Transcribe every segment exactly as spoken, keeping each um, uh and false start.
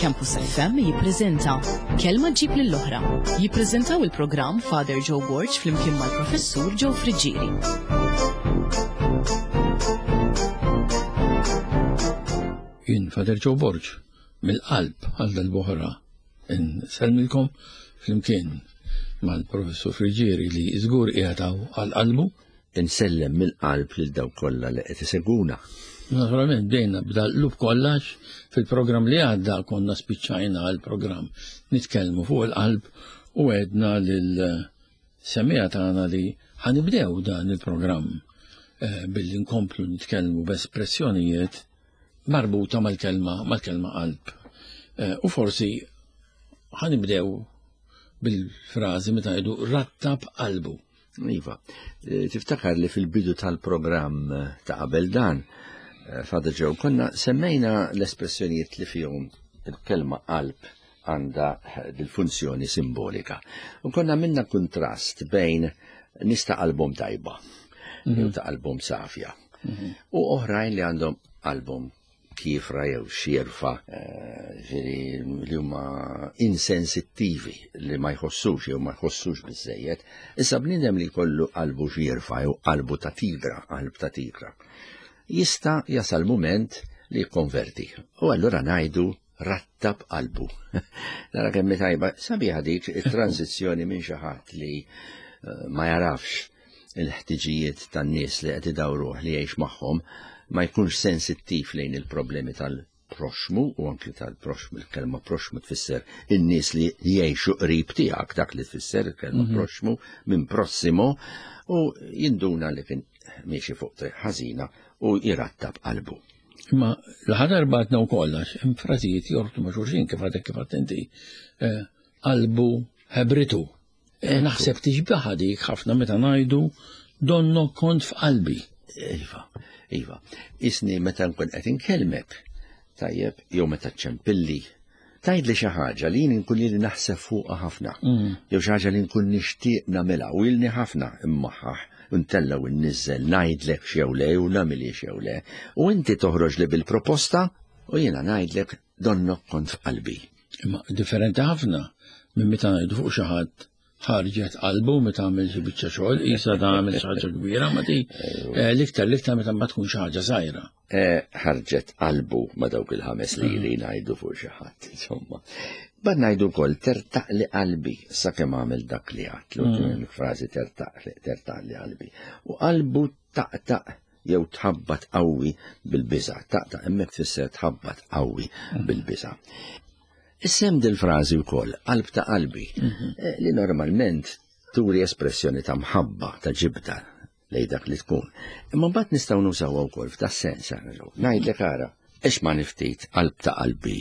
Campus F M jippreżenta Kelma ġib lill-oħra. Jippreżentaw il-programm Father Joe Borg flimkien mal-Professur Joe Friġieri. Jien Father Joe Borg mill-qalb għal dal-boħra nselmilkom flimkien mal-Professur Friġieri li żgur qiegħed għal-qalbu. Insellem mill-qalb lil daw kollha li qed iseguna. Naturalment bdejna bda l-lub kollax fil-programm li għadda konna spiċċajna għal-programm nitkellmu fuq il-qalb u għedna lil-semija tagħna li ħanibdew dan il-programm eh, billi nkomplu nitkellmu b'espressjonijiet marbuta mal-kelma mal-kelma qalb. Eh, u forsi ħanibdew bil-frażi meta jgħidu rattab qalbu. Iva, tiftakar li fil-bidu tal-programm ta' qabel dan, Father Joe, konna semmejna l-espressjonijiet li fihom il-kelma qalb għandha dil-funzjoni simbolika. U konna minna kontrast bejn nista' qalbhom tajba, jew ta' qalbhom safja, u oħrajn li għandhom qalbhom kifra jew xierfa, li huma insensittivi li ma jħossux jew ma jħossux biżejjed. Issa bniedem li jkollu qalbu xierfa jew qalbu ta' tigra, qalb ta' tigra, jista' jasal mument li jikkonverti. U allura ngħidu rattab qalbu. Nara kemm tajba sabiħa dik it-tranzizzjoni minn xi ħadd li ma jarafx il-ħtiġijiet tan-nies li qed idawruh li jgħix magħhom, ma jkunx sensittiv lejn il-problemi tal-proxmu, u anki tal-proxmu, il-kelma proxmu tfisser in-nies li jgħixu qrib tiegħek, dak li tfisser il-kelma proxmu minn prossimo, u jinduna li kien miexi fuq triq ħażina u jirattab qalbu. Imma l-ħadar batna u kollax, hemm frażijiet jortu ma' xulxin kif għadek kif attenti qalbu hebritu. Naħseb tiġbaħ dik ħafna meta ngħidu donno kont f'qalbi. Iva, iva, isni meta nkun qed inkellmek, tajjeb, jew meta ċempilli, tgħidli xi ħaġa li jien inkun li naħseb fuqha ħafna, jew xi ħaġa li nkun nixtieq nagħmilha u ilni ħafna immaħħaħ, ntella u nniżżel ngħidlek xew le u nagħmilhi xew le, u inti toħroġ li bil-proposta u jiena ngħidlek donnok kont f'qalbi. Imma differenti ħafna minn meta ngħidu fuq xi ħadd ħarġet qalbu meta għamil xi biċċa xogħol, qisha tagħmel xi ħaġa kbira, ma di l-iktar l-iktar meta ma tkun xi ħaġa żgħira. Ħarġet qalbu ma dawk il-ħames lili ngħidu fuq xi ħadd, insomma. Bad ngħidu wkoll tertaq li qalbi sakemm għamel dak li għadt, l-frażi tertaq li qalbi. U qalbu taqtaq jew tħabbat qawwi bil-biża', taqtaq hemmhekk tfisser tħabbat qawwi bil-biża'. Issem dil-frażi wkoll, qalb ta' qalbi, li normalment turi espressjoni ta' mħabba, ta' ġibda lejn dak li tkun. Imma mbagħad nistgħu nużawha wkoll f'da sens, ngħidlek ara, ex ma niftit qalb ta' qalbi.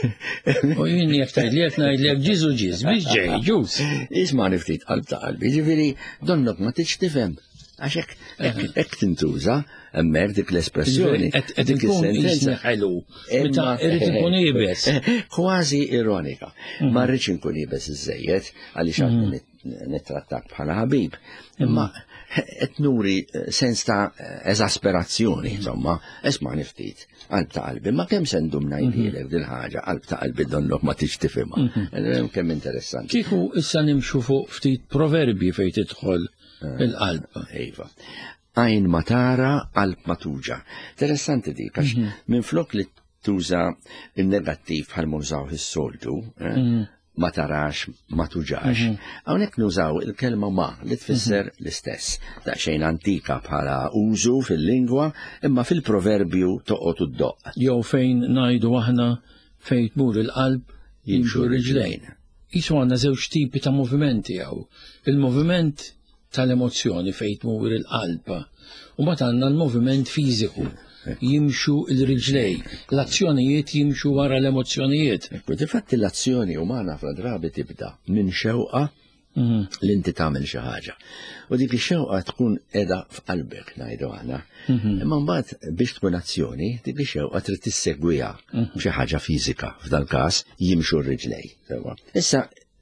U jien jekk tgħidlek ngħidlek ġiż u ġiż, biex ġej, ġuż. Ex ma niftit qalb ta' qalbi, ġifieri donnok ma tiġ tifhem. Għax hekk tintuża hemmhekk dik l-espressjoni. Qed ikun isni ħelu. Meta irid ikun ibes. Kważi ironika. Ma rridx inkun ibes iżejjed għaliex għandi nittrattak bħala ħabib. Imma qed nuri sens ta' eżasperazzjoni, insomma, esma' niftit qalb ta' qalbi. Ma kemm se ndum ngħidilek dil ħaġa qalb ta' qalbi donnok ma tiġ tifhimha. Kemm interessanti. Kieku issa nimxu fuq ftit proverbi fejn tidħol il-qalb. Iva. Għajn ma tara, qalb ma tuġa. Interessanti dik, għax minn flok li tuża il-negattiv bħal nużaw is-soltu, ma tarax, ma tuġax. Hawnhekk nużaw il-kelma ma li tfisser l-istess. Daqsxejn antika bħala użu fil-lingwa, imma fil-proverbju toqgħod uddoq. Jew fejn ngħidu aħna fejn tmur il-qalb jimxu riġlejn. Isu għandna żewġ tipi ta' movimenti jew. Il-moviment tal-emozzjoni fejn tmur il-qalb. U mbagħad għandna l-moviment fiżiku. Jimxu il-riġlej. L-azzjonijiet jimxu wara l-emozzjonijiet. Difatti l-azzjoni umana fl drabi tibda minn xewqa li inti tagħmel xi ħaġa. U dik ix-xewqa tkun qiegħda f'qalbek ngħidu aħna. Imma mbagħad biex tkun azzjoni, dik ix-xewqa trid tissegwiha b'xi ħaġa fiżika, f'dan każ jimxu r-riġlej. Issa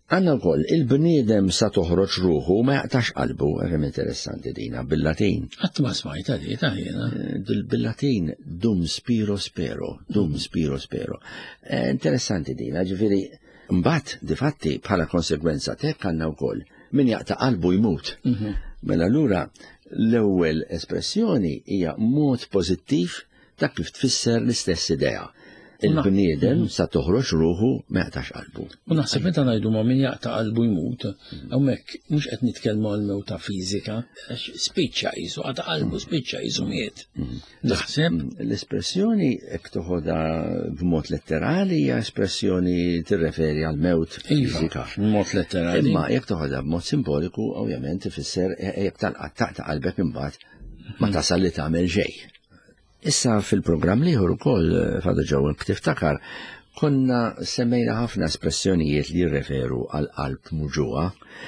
Għanna wkoll il-bniedem sa toħroġ ruħu ma jaqtax qalbu, għem interessanti dina, bil-Latin. Għat ma smajta di, taħjena. Bil-Latin dum spiro spero, dum spiro spero. Interessanti dina, ġifiri, mbatt, difatti, bħala konsekwenza tek għanna wkoll min jaqta qalbu jmut. Mela allura l-ewwel espressjoni hija mod pożittiv ta' kif tfisser l-istess idea. Il-bniedem sa toħroġ ruħu ma jaqtax qalbu. U naħseb meta ngħidu ma min jaqta' qalbu jmut, hawnhekk mhux qed nitkellmu għal mewta fiżika, spiċċa qisu qata' qalbu spiċċa qisu miet. Naħseb l-espressjoni hekk toħodha b'mod letterali hija espressjoni tirreferi għal mewt fiżika. B'mod letterali. Imma jekk toħodha b'mod simboliku ovvjament ifisser jekk taqta' qalbek imbagħad ma tasal li tagħmel xejn. Issa fil-programm liħor ukoll Fada Joe tiftakar konna semmejna ħafna espressjonijiet li jirreferu għal qalb muġuqa.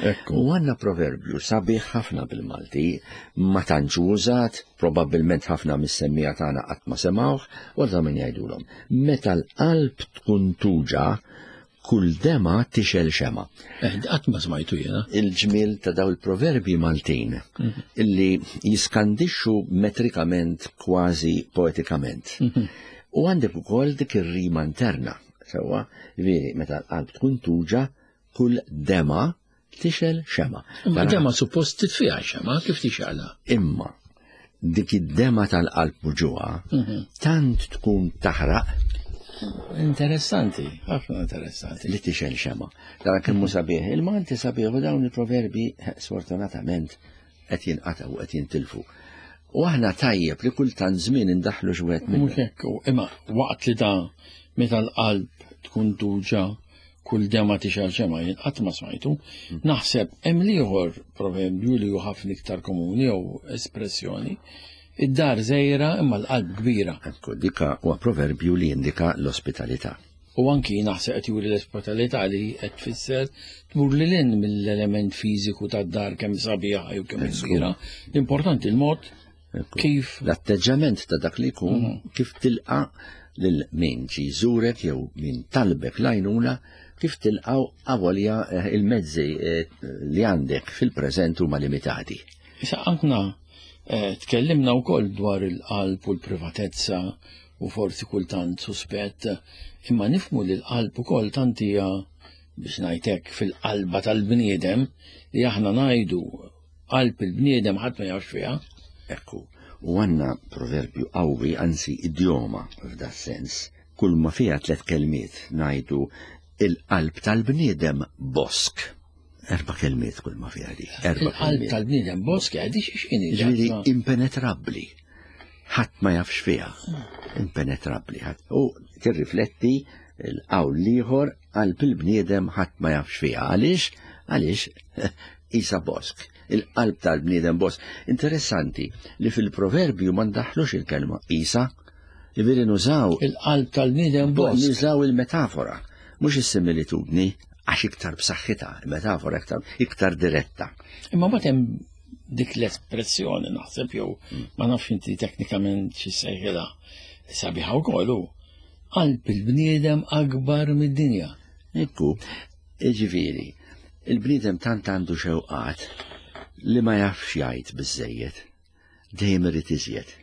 U għanna proverbju sabiħ ħafna bil-Malti, ma tantx użat, probabbilment ħafna mis-semmija tagħna qatt ma semawh, u għadha min jgħidulhom. Meta l-qalb tkun tuġa, kull dema tixel xema. Qatt ma smajtu jiena. Il-ġmil ta' daw il-proverbi Maltin illi jiskandixxu metrikament kważi poetikament. U għandek ukoll dik ir-rima interna. Sewwa, veri, meta l-qalb tkun tuġa, kull dema tixel xema. Ma dema suppost titfiha xema, kif tixela? Imma dik id-dema tal-qalb muġuqa tant tkun taħraq. Interessanti, ħafna interessanti. Li tixel xema. Dara kemmu sabiħ, il-Malti sabiħ u dawn il-proverbi sfortunatament qed jinqataw u qed jintilfu. U aħna tajjeb li kultant żmien indaħlu xwed minn. Mhux hekk, imma waqt li da meta l-qalb tkun tuġa kull dema tixel xema jien qatt ma smajtu, naħseb hemm ieħor proverbju li hu ħafna iktar komuni jew espressjoni. Id-dar żejra imma l-qalb kbira. Ekku, dika huwa proverbju li jindika l-ospitalità. U anki naħseb qed juri l-ospitalità li qed tfisser tmur lil hinn mill-element fiżiku tad-dar kemm sabiħa jew kemm kbira. L-importanti l-mod kif l-atteġġament ta' dak li jkun kif tilqa' lil min ġi żurek jew min talbek lajnuna kif tilqgħu avolja il-mezzi li għandek fil-preżent huma limitati. Issa ankna tkellimna wkoll dwar il-qalb u l-privatezza u forsi kultant suspett, imma nifmu li l-qalb ukoll tant hija biex ngħidlek fil-qalba tal-bniedem li aħna ngħidu qalb il-bniedem ħadd ma jafx fiha. Ekku, u għandna proverbju qawwi anzi idjoma f'da sens. Kull ma fiha tliet kelmiet ngħidu il-qalb tal-bniedem bosk. Erba' kelmiet kull ma fiha di. Erba' il-qalb tal-bniedem bosk għadi x'inhi. Ġifieri impenetrabbli. Ħadd ma jafx fiha. Impenetrabbli. U tirrifletti l-qawl ieħor qalb il-bniedem ħadd ma jafx fiha. Għaliex? Għaliex isa bosk. Il-qalb tal-bniedem bosk. Interessanti li fil-proverbju ma ndaħlux il-kelma isa, jiġifieri nużaw il-qalb tal-bniedem bosk. Nużaw il-metafora, mhux is-similitudni. Għax iktar b'saħħitha, metafora iktar iktar diretta. Imma ma hemm dik l-espressjoni naħseb jew ma nafx inti teknikament xi sejħilha sabiħa wkoll hu. Qalb il-bniedem akbar mid-dinja. Ekku, jiġifieri, il-bniedem tant għandu xewqat li ma jafx jgħid biżejjed. Dejjem irid iżjed.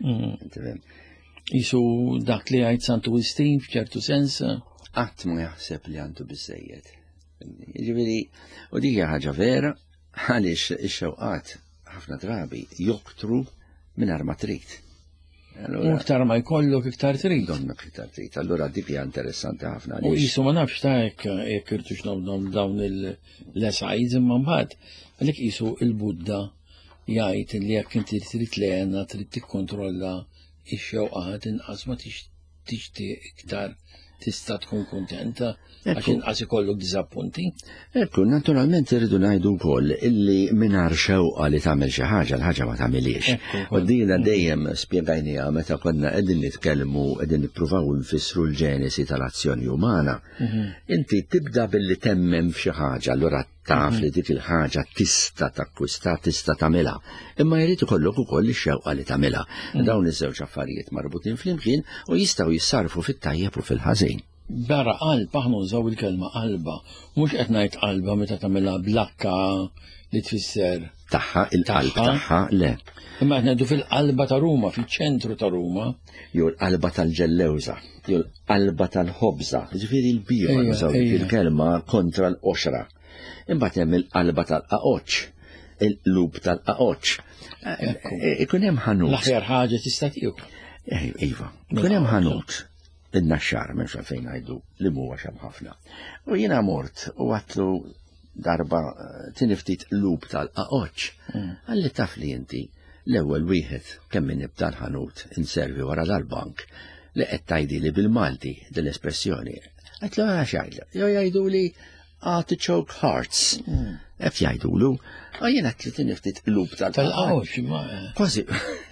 Isu dak li jgħid Sant Agustin f'ċertu sens. Qatt ma jaħseb li għandu biżejjed. Ġifieri, u dik hija ħaġa vera għaliex ix-xewqat ħafna drabi joktru mingħajr ma trid. U iktar ma jkollok iktar trid. Donna iktar trid. Allura dik hija interessanti ħafna. U qisu ma nafx ta' hekk jekk irtux dawn il-lesajz imma mbagħad għalhekk qisu il-Budda jgħid li jekk inti trid lena trid tikkontrolla x-xewqat inqas ma tixtieq iktar tista' tkun kuntenta għax inqas ikollok diżappunti. Ekku, naturalment irridu ngħidu wkoll illi mingħajr xewqa li tagħmel xi ħaġa l-ħaġa ma tagħmilix. U dina dejjem spjegajniha meta konna qegħdin nitkellmu qegħdin nippruvaw nfissru l-ġenesi tal-azzjoni umana. Inti tibda billi temmem f'xi ħaġa, allura taf li dik il-ħaġa tista' takkwista, tista' tagħmilha. Imma jrid ikollok ukoll ix-xewqa li tagħmilha. Dawn iż-żewġ affarijiet marbutin flimkien u jistgħu jissarfu fit-tajjeb u fil-ħażin. barra qalb aħna użaw il-kelma qalba. Mhux qed ngħid qalba meta tagħmilha blakka li tfisser Taħħa il-qalb taħħa le. Imma qed ngħidu fil-qalba ta' Ruma, fiċ-ċentru ta' Ruma. Jew l-qalba tal-ġellewża, jew l-qalba tal-ħobża, ġifieri l-bira nużaw il-kelma kontra l-qoxra. Imbagħad hemm il-qalba tal-qaqoċ, il-lub tal-qaqoċ. Ikun hemm ħanut. L-aħjar ħaġa tista' tieku. Iva, ikun hemm ħanut. Id-naxxar minn fejn ngħidu li huwa xem ħafna. U jiena mort u għattu darba tiniftit lub tal-qaqoċ. Għalli taf li inti l-ewwel wieħed kemm min nibda l-ħanut inservi wara dal-bank li qed tgħidi li bil-Malti dell-espressjoni. Qed l xajla, jew jgħiduli artichoke hearts. Qed jgħidulu, jiena qed li tiniftit lub tal-qaqoċ. Kważi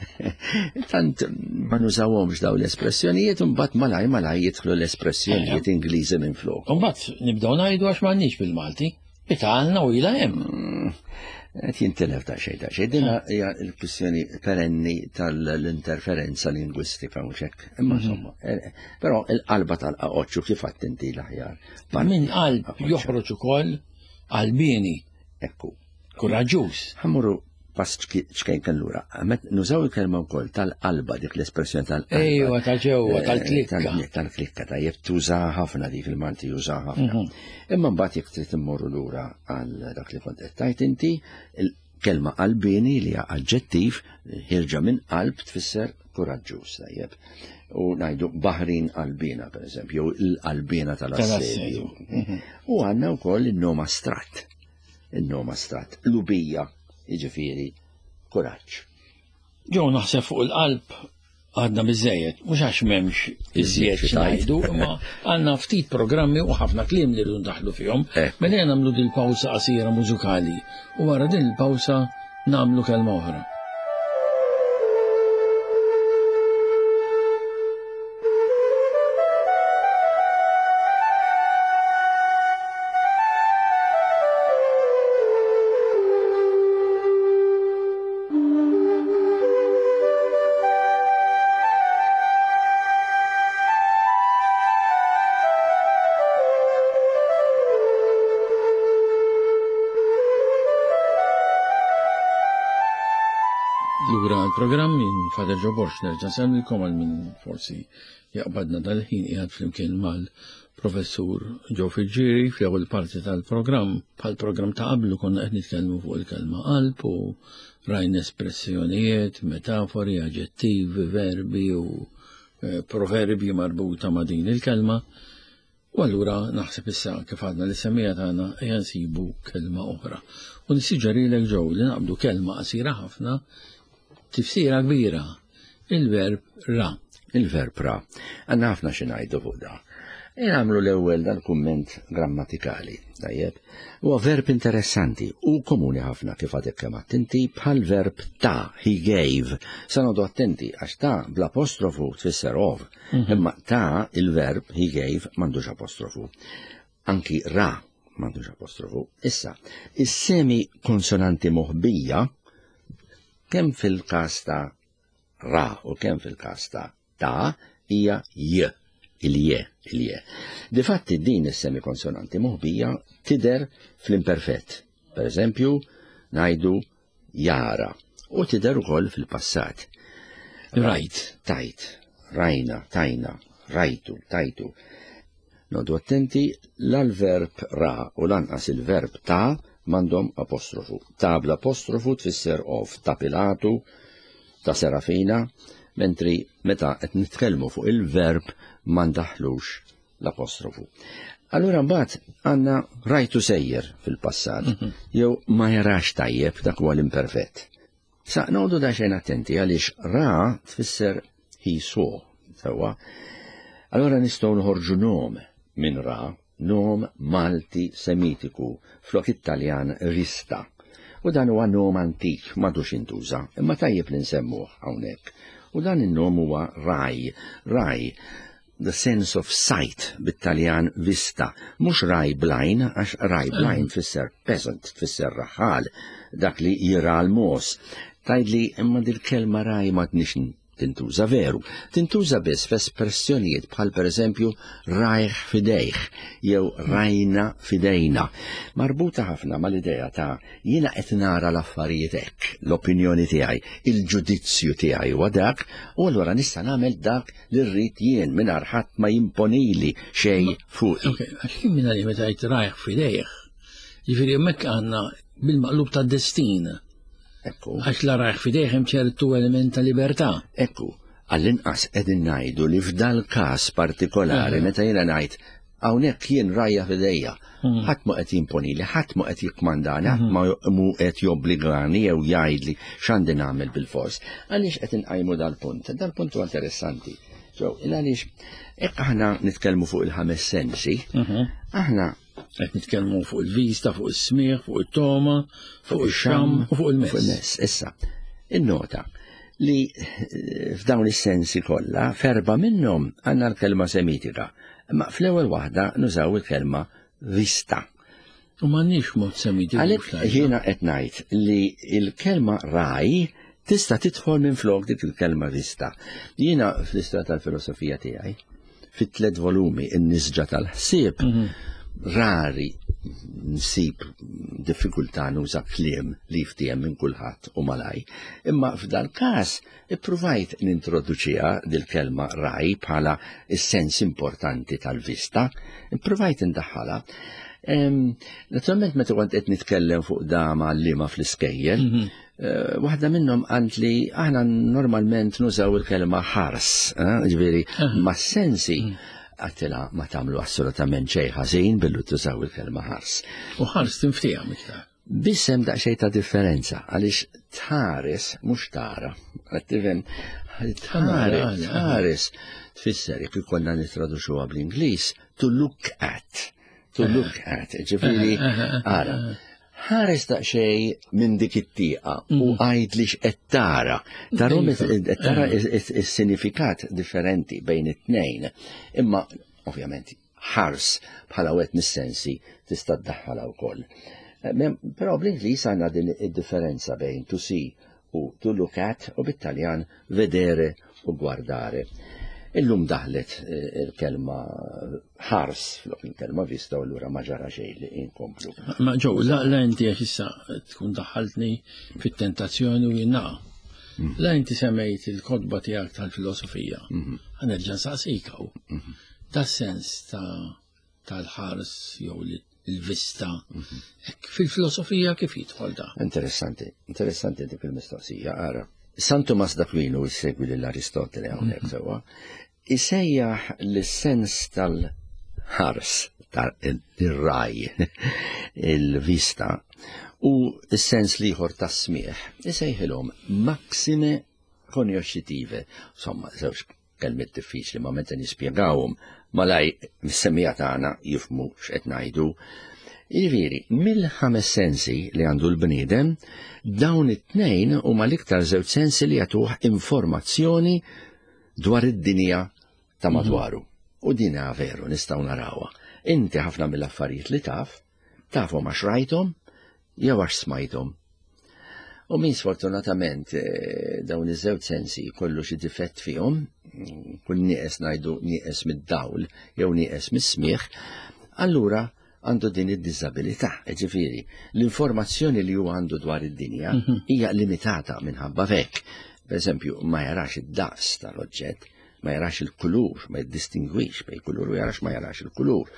tant ma nużawhomx daw l-espressjonijiet u mbagħad malaj malaj jidħlu l-espressjonijiet Ingliżi minn flok. U mbagħad nibdew ngħidu għax m'għandniex bil-Malti. Italna u ila hemm. Qed jintilef ta' xejn ta' xejn. Dina hija l-kwistjoni perenni tal-interferenza lingwistika mhux hekk. Imma insomma, però l-qalba tal-qaqoċċu kif qatt inti l-aħjar. Min qalb joħroġ ukoll qalbieni. Ekku. Kuraġġuż. Ħammuru pass xkejn kan lura. Nużaw il-kelma wkoll tal-qalba dik l-espressjoni tal-qalba. Ejwa ta' ġewwa tal-klikka. Tal-klikka ta' jekk tużaha ħafna dik il-Malti jużaha ħafna. Imma mbagħad jekk trid immorru lura għal dak li kont qed tajt inti, il-kelma qalbini li hija aġġettiv ħirġa minn qalb tfisser kuraġġuż tajjeb. U ngħidu baħrin qalbina pereżempju, il-qalbina tal-assedju. U għandna wkoll in-nom astrat. In-nom astrat. Lubija. Iġifieri kuraġġ. Ġew naħseb fuq il-qalb għadna biżejjed, mhux għax m'hemmx iżjed x'ngħidu, imma għandna ftit programmi u ħafna kliem li rridu ndaħlu fihom. Mela nagħmlu din il-pawsa qasira mużikali u wara din il-pawsa nagħmlu kelma oħra. Program minn Fader Joe Borch nerġa' semmilkom għal minn forsi jaqbadna dal-ħin qiegħed flimkien mal-Professur Joe Fiġġieri fl-ewwel parti tal-programm. Bħal-programm ta' qablu konna qed nitkellmu fuq il-kelma qalb u rajn espressjonijiet, metafori, aġġettivi, verbi u proverbi marbuta ma' din il-kelma. U allura naħseb issa kif għadna li semmija tagħna ejja nsibu kelma oħra. U nissiġġerilek Joe li naqbdu kelma qasira ħafna tifsira kbira, il-verb ra. Il-verb ra. Għanna ħafna xinajdu fuq da. Għamlu l-ewwel dal-kumment grammatikali, tajjeb. Huwa verb interessanti u komuni ħafna kif għadek kemm attenti bħal verb ta, he gave. Sanodu attenti għax ta bl-apostrofu tfisser of, imma ta il-verb he gave m'għandux apostrofu. Anki ra m'għandux apostrofu. Issa, is-semi konsonanti moħbija kemm fil-każ ta' ra u kemm fil-każ ta' ta' hija j, il-je, il-je. Difatti din is-semikonsonanti moħbija tidher fl-imperfett. Per eżempju, ngħidu jara u tidher ukoll fil-passat. Rajt, tajt, rajna, tajna, rajtu, tajtu. Nodu attenti l-verb ra u lanqas il-verb ta' mandom apostrofu. Ta' bl-apostrofu tfisser of ta' Pilatu, ta' Serafina, mentri meta qed nitkellmu fuq il-verb ma ndaħlux l-apostrofu. Allura mbagħad għandna rajtu sejjer fil-passat, jew ma jarax tajjeb dak huwa l-imperfett. Sa noqogħdu daqsxejn attenti għaliex ra tfisser he saw, sewwa. Allura nistgħu nħorġu nom minn ra, nom Malti semitiku, flok Italjan rista. U dan huwa nom antik, m'għadux intuża, imma tajjeb li nsemmuh hawnhekk. U dan in-nom huwa raj, raj, the sense of sight bit-Taljan vista, mhux raj blajn, għax raj blajn tfisser peasant, tfisser raħal, dak li jira l-mos. Tajdli imma dil-kelma raj ma tnix tintuża veru, tintuża biss f'espressjonijiet bħal pereżempju rajh fidejh jew rajna fidejna. Marbuta ħafna mal-idea ta' jiena qed nara l-affarijiet hekk, l-opinjoni tiegħi, il-ġudizzju tiegħi huwa dak, u allura nista' nagħmel dak li rrid jien mingħajr ħadd ma jimponili xejn fuqi. Ok, għax kien minna li meta jgħid rajh fidejh, jiġifieri hemmhekk għandna bil-maqlub tad-destin. Ekku. Għax la rajh fidejh hemm ċertu element ta' libertà. Ekku, għall-inqas qegħdin ngħidu li f'dal każ partikolari meta jiena ngħid hawnhekk jien rajja fidejja, ħadd ma qed jimponili, ħadd ma qed jikkmandani, ħadd ma mu qed jobbligani jew jgħidli x'għandi nagħmel bil-fors. Għaliex qed inqajmu dal-punt? Dal-punt huwa interessanti. Ġew, għaliex hekk aħna nitkellmu fuq il-ħames sensi, aħna qed nitkellmu fuq il-vista, fuq is-smigħ, fuq it-toma, fuq ix-xam u fuq il-mess. Issa, innota li f'dawn is-sensi kollha ferba minnhom għandna l-kelma semitika, imma fl-ewwel waħda nużaw il-kelma vista. U m'għandniex mod semitik. Għalhekk jiena qed ngħid li l-kelma raj tista' tidħol minn flok dik il-kelma vista. Jiena fl-istoria tal-filosofija tiegħi fit-tliet volumi in-nisġa tal-ħsieb rari nsib diffikultà nuża kliem li ftiem minn kulħadd u malaj. Imma f'dal każ ippruvajt nintroduċiha dil-kelma raj bħala is-sens importanti tal-vista, ippruvajt indaħħalha. Naturalment meta kont qed nitkellem fuq da mal-liema fl-iskejjel, waħda minnhom għand li aħna normalment nużaw il-kelma ħars, ġifieri ma' sensi għattila ma tagħmlu assolutament xejn ħażin billu tużaw il-kelma ħars. U ħars tinftija miktar. Bissem daqsxejn ta' differenza għaliex tħares mhux tara. Għattifhem tħares tħares tfisser jekk ikollna nitraduxuha bl-Ingliż to look at. To look at, ġifieri ara. Ħares daqsxejn minn dik it-tieqa u għajdli x'qed tara. Tarom tara is-sinifikat differenti bejn it-tnejn. Imma ovvjament ħars bħala wieħed mis-sensi tista' ddaħħalha wkoll. Però bl-Ingliż għandna din id-differenza bejn to see u to look at u bit-Taljan vedere u guardare. Illum daħlet il-kelma ħars flok il-kelma vista u l-ura maġara xej li inkomplu. Ma ġew, la inti għax issa tkun daħħaltni fit-tentazzjoni u jinna. La inti semmejt il-kodba tiegħek tal-filosofija. Ħanerġa' nsaqsikaw. Tas-sens tal-ħars jew il-vista. Fil-filosofija kif jidħol da? Interessanti, interessanti dik il-mistoqsija. Ara, San Tomas d'Aquino jissegwi lill-Aristotele hawnhekk sewwa, isejjaħ l-sens tal-ħars, tal-raj, il-vista, u s-sens liħor tas-smieħ, isejħilhom maksime konjoxxitive. Insomma, żewġ kelmiet diffiċli ma meta nispjegawhom malaj mis-semmija tagħna jifhmu x'qed ngħidu. Jiġifieri, mill-ħames sensi li għandu l-bniedem, dawn it-tnejn huma l-iktar żewġ sensi li jagħtuh informazzjoni dwar id-dinja ta' madwaru. U dinha veru nistgħu narawha. Inti ħafna mill-affarijiet li taf, tafhom għax rajthom jew għax smajthom. U min sfortunatament dawn iż-żewġ sensi kollu xi difett fihom, kull nieqes ngħidu nieqes mid-dawl jew nieqes mis-smigħ, allura għandu din id-disabilità, ġifieri l-informazzjoni li huwa għandu dwar id-dinja hija limitata minħabba fek. Per eżempju, ma jarax id-daqs tal-oġġett, ma jarax il-kulur, ma jiddistingwix bejn kulur u jarax ma jarax il-kulur.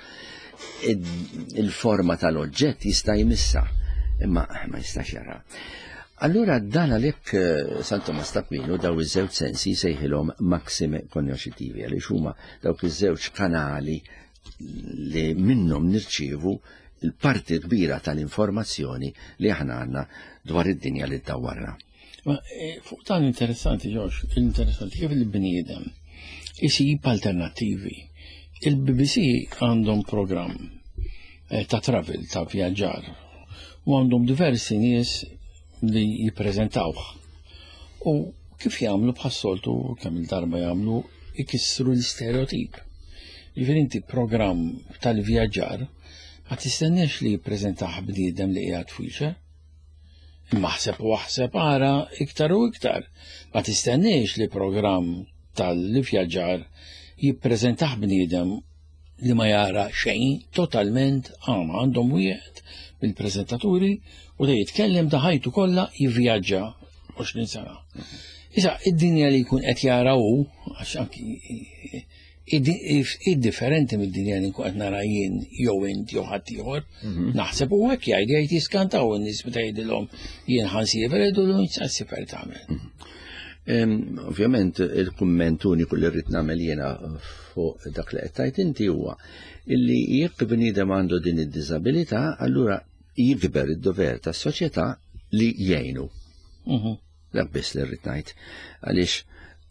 Il-forma tal-oġġett jista' jmissa, imma ma jistax jara. Allura dan għalhekk San Tomas d'Aquino daw iż-żewġ sensi jsejħilhom maksime konjoxxitivi għaliex huma dawk iż-żewġ kanali li minnhom nirċievu il-parti kbira tal-informazzjoni li aħna għandna dwar id-dinja li ddawwarna. Ma fuq dan interessanti, Ġorġ, interessanti kif il-bniedem isib alternattivi. Il-B B C għandhom programm ta' travel, ta' vjaġġar, u għandhom diversi nies li jippreżentawh. U kif jagħmlu bħas-soltu kemm il-darba jagħmlu ikissru l-stereotip. Jiġifieri inti programm tal-vjaġġar ma tistennex li jippreżentaħ bniedem li qiegħed f'wieċer. Maħseb u waħseb ara iktar u iktar. Ma tistenniex li programm tal-vjaġġar jippreżentaħ bniedem li ma jara xejn totalment għama għandhom wieħed bil-preżentaturi u da jitkellem da ħajtu kollha jivvjaġġa għoxrin sena. Issa id-dinja li jkun qed jara hu għax anki id-differenti mid-dinja li nkun qed nara jien jew int jew ħadd ieħor, naħseb u hekk jgħid jgħid jiskantaw in-nies meta jgħidilhom jien ħansifer jgħidulhom ħansifer tagħmel. Ovvjament il-kumment uniku li rrid nagħmel jiena fuq dak li qed tgħid inti huwa illi jekk bniedem għandu din id-diżabilità, allura jikber id-dover tas-soċjetà li jgħinu. Dak biss li rrid ngħid. Għaliex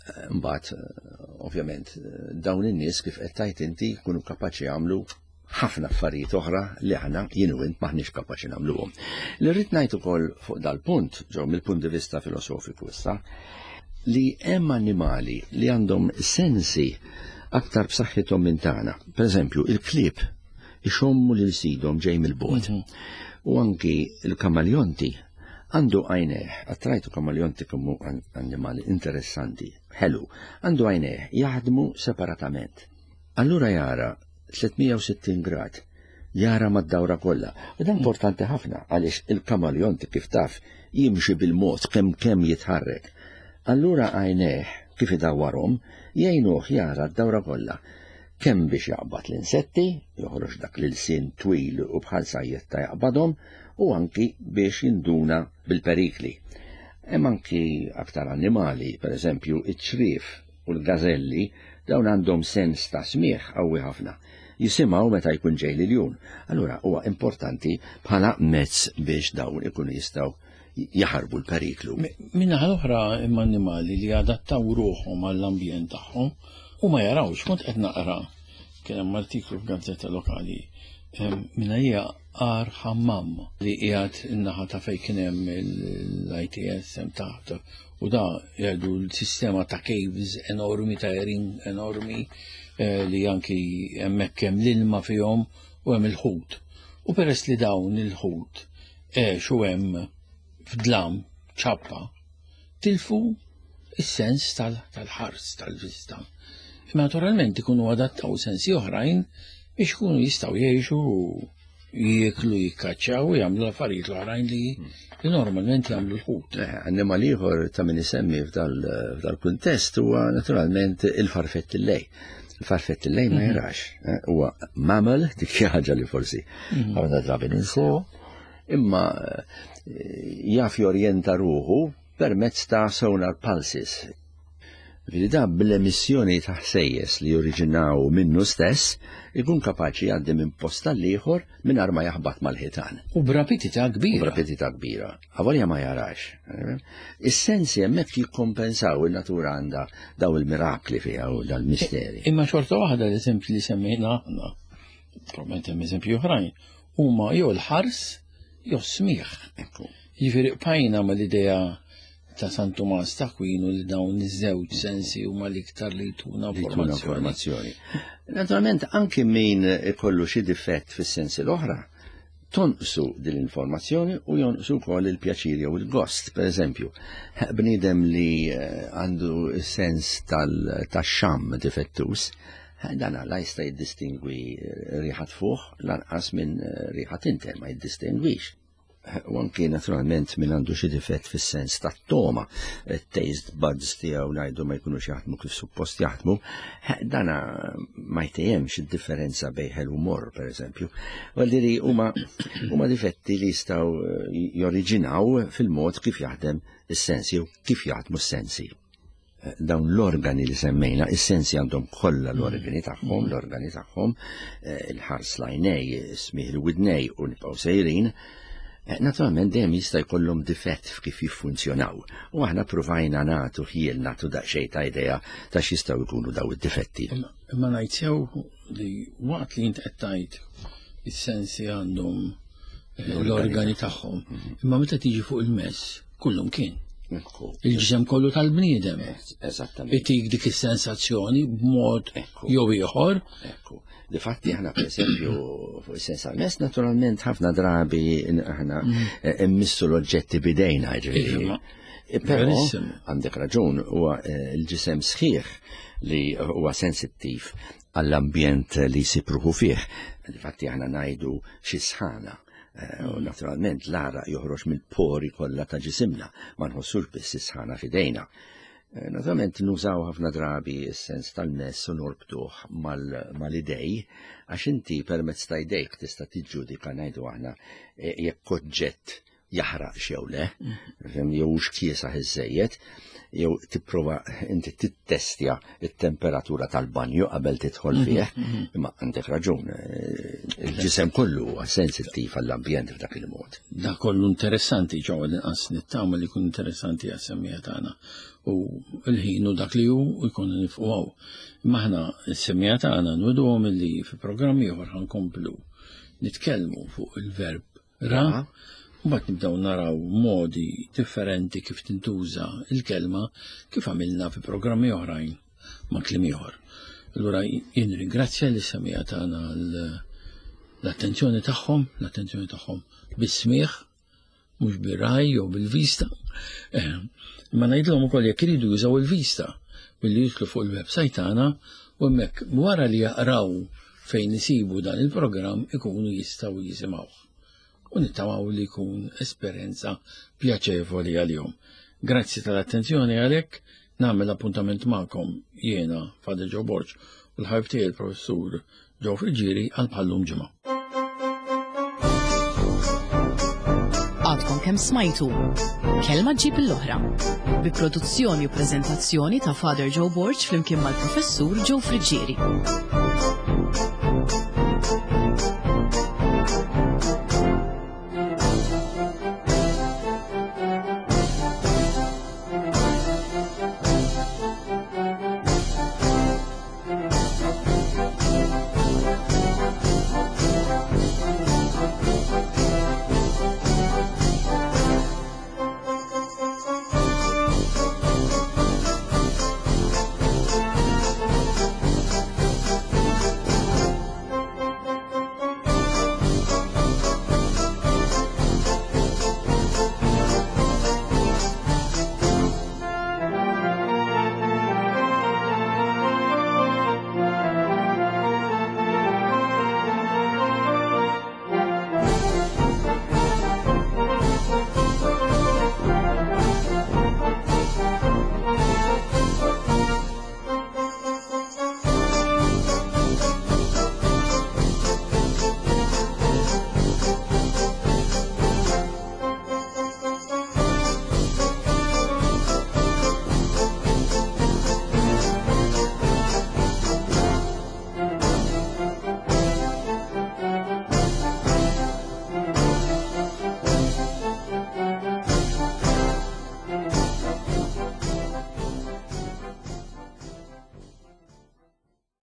mbagħad ovvjament dawn in-nies kif qed tgħid inti jkunu kapaċi jagħmlu ħafna affarijiet oħra li aħna jien u int maħniex kapaċi nagħmluhom. Li rrid ngħid ukoll fuq dal-punt, ġew mill-punt di vista filosofiku issa, li hemm annimali li għandhom sensi aktar b'saħħithom minn tagħna. Pereżempju, il-klieb ixommu lil sidhom ġej mill-bogħod. U anki il-kamaljonti għandu għajneħ, għattrajtu kamaljonti kummu annimali interessanti, ħelu, għandu għajneħ, jaħdmu separatament. Allura jara tlietmija u sittin grad, jara mad-dawra kollha. U dan importanti ħafna għaliex il-kamaljonti kif taf jimxi bil-mod kemm kemm jitħarrek. Allura għajneħ kif idawwarhom jgħinuh jara d-dawra kollha. Kemm biex jaqbad l-insetti, joħroġ dak l-sin twil u bħal sajjed ta' jaqbadhom, u anki biex jinduna bil-perikli. Hemm anki aktar annimali, per eżempju iċ-ċrief u l-gażelli, dawn għandhom sens ta' smieħ qawwi ħafna. Jisimgħu meta jkun ġej liljun. Allura huwa importanti bħala mezz biex dawn ikunu jistgħu jaħarbu l-periklu. Minnaħa l-oħra imma annimali li adattaw ruħhom għall-ambjent tagħhom u ma jarawx kont qed naqra kien hemm artiklu f'gazzetta lokali minna hija għar ħammam li qiegħed in-naħa ta' fejn kien hemm l-I T S hemm taħt u da jgħidu l-sistema ta' caves enormi ta' erin enormi li anki hemmhekk hemm l-ilma fihom u hemm il-ħut. U peress li dawn il-ħut xu hemm f'dlam ċappa tilfu is-sens tal-ħars tal-vista. Naturalment ikunu adattaw sensi oħrajn biex ikunu jistgħu jgħixu jieklu jikkaċċaw u jagħmlu affarijiet l-oħrajn li normalment jagħmlu l-ħut. Annimal ieħor ta' min isemmi f'dal-kuntest huwa naturalment il-farfett il-lej. Il-farfett il-lej ma jarax. Huwa mammal dik xi ħaġa li forsi ħafna drabi ninsew, imma jaf jorjenta ruħu permezz ta' sonar pulses. Vidi bl-emissjoni ta' ħsejjes li oriġinaw minnu stess, ikun kapaċi għaddi minn posta l-ieħor mingħajr ma jaħbat mal-ħitan. U b'rapidità kbira. U b'rapidità kbira. Għavolja ma jarax. Is-sensi hemmhekk jikkompensaw in-natura għandha daw il-mirakli fiha u dal-misteri. Imma xorta waħda l-eżempju li semmejna aħna, probablement hemm eżempju oħrajn, huma jew l-ħars jew smigħ. Jiġifieri bqajna mal-idea ta' San Tomas ta' Aquino li dawn iż-żewġ sensi huma l-iktar li jtuna informazzjoni. Naturalment anke min ikollu xi difett fis-sensi l-oħra, tonqsu din l-informazzjoni u jonqsu wkoll il-pjaċir jew il-gost. Pereżempju, bniedem li għandu sens tax-xam difettus, dan la jista' jiddistingwi riħat fuq lanqas minn riħat inter ma jiddistingwix. U anki naturalment min għandu xi difett fis-sens tat-toma, taste buds tiegħu ngħidu ma jkunux jaħdmu kif suppost jaħdmu, dana ma jtejjemx id-differenza bejn ħel u mor pereżempju. Għaldiri huma huma difetti li jistgħu joriġinaw fil-mod kif jaħdem is-sensi u kif jaħdmu s-sensi. Dawn l-organi li semmejna, is-sensi għandhom kollha l-organi tagħhom, l-organi tagħhom, il-ħars l-għajnej, smih il-widnej u nibqgħu sejrin. Naturalment dejjem jista' jkollhom difett f'kif jiffunzjonaw. U aħna provajna nagħtu ħiel nagħtu daqsxejn ta' idea ta' x'jistgħu jkunu daw id-difetti. Imma ngħid sew li waqt li int qed tgħid is-sensi għandhom l-organi tagħhom, imma meta tiġi fuq il-mess kullhom kien. Il-ġisem kollu tal-bniedem. Eżattament. Itik dik is-sensazzjoni b'mod jew ieħor Difatti aħna per esempio fuq is-sens tal-mess naturalment ħafna drabi aħna immissu l-oġġetti bidejna ġifieri. Però għandek raġun huwa l-ġisem sħiħ li huwa sensittiv għall-ambjent li jsipruħu fih. Difatti aħna ngħidu xi sħana. U naturalment l-ara joħroġ mill-pori kollha ta' ġisimna, ma nħossux biss is-sħana f'idejna. Naturalment nużaw ħafna drabi s-sens tal-mess u norbtuh mal-idej, għax inti permezz ta' idejk tista' tiġġudika ngħidu aħna jekk oġġett jaħraq jew le, jew xkiesa ħiżejjed, jew tipprova inti tittestja it-temperatura tal-banju qabel tidħol fih, imma għandek raġun, il-ġisem kollu huwa sensittiv għall-ambjent f'dak il-mod. Da kollu interessanti ġew inqas nittama li jkun interessanti għas-semmija tagħna u l-ħin u dak li hu jkun nifqgħu. Imma aħna s-semmija tagħna nwedduhom li fi programmi ieħor ħankomplu nitkellmu fuq il-verb ra u mbagħad nibdew naraw modi differenti kif tintuża il-kelma kif għamilna fi programmi oħrajn ma' kliem ieħor. Allura jien ringrazzja lis-semmija tagħna l-attenzjoni tagħhom, l-attenzjoni tagħhom bis-smigħ mhux bir-raj jew bil-vista. Ma ngħidlhom ukoll jekk iridu jużaw il-vista billi jidħlu fuq il-website tagħna u hemmhekk wara li jaqraw fejn isibu dan il-programm ikunu jistgħu jisimgħuh. U nittamaw li jkun esperjenza pjaċevoli għalihom. Grazzi tal-attenzjoni għalhekk, nagħmel appuntament magħkom jiena Father Joe Borg u l-ħabib tiegħi il-Professur Joe Friġieri għal bħallum ġimgħa. Għadkom kemm smajtu Kelma ġib l-oħra bi produzzjoni u preżentazzjoni ta' Father Joe Borg flimkien mal-Professur Joe Friġieri.